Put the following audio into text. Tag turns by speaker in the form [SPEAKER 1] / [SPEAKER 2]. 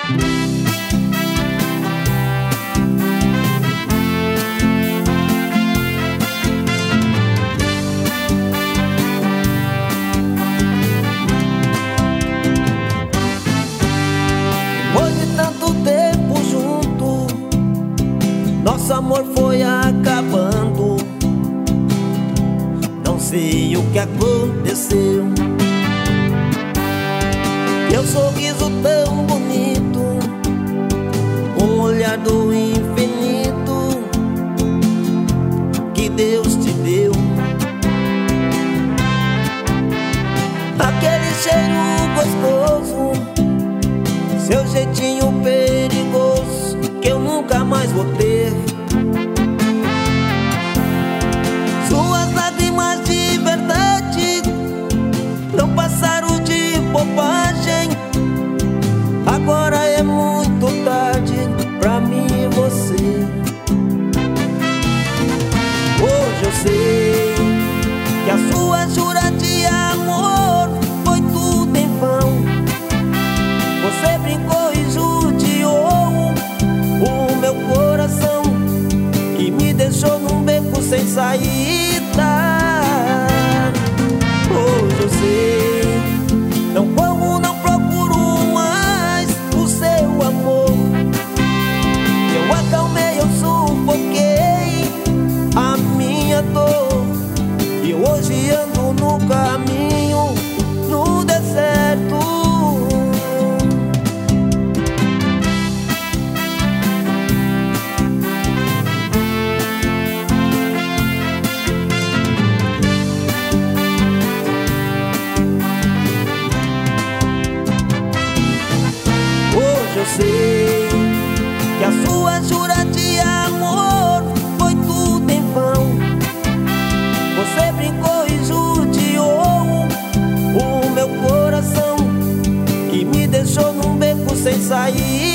[SPEAKER 1] Depois de tanto tempo junto, nosso amor foi acabando. Não sei o que aconteceu. Teu sorriso tão bonito, um olhar do infinito que Deus te deu. Aquele cheiro gostoso, seu jeitinho perigoso que eu nunca mais vou ter. Suas lágrimas de verdade não passaram de bobagem. Agora é muito tarde pra mim e você. Hoje eu sei que a sua jura de amor foi tudo em vão. Você brincou e judiou o meu coração e me deixou num beco sem saída. Hoje eu sei, não corro, não procuro mais o seu amor. Eu acalmei, eu sufoquei a minha dor, e hoje ando no caminho, no deserto. Eu sei que a sua jura de amor foi tudo em vão. Você brincou e judiou o meu coração e me deixou num beco sem sair.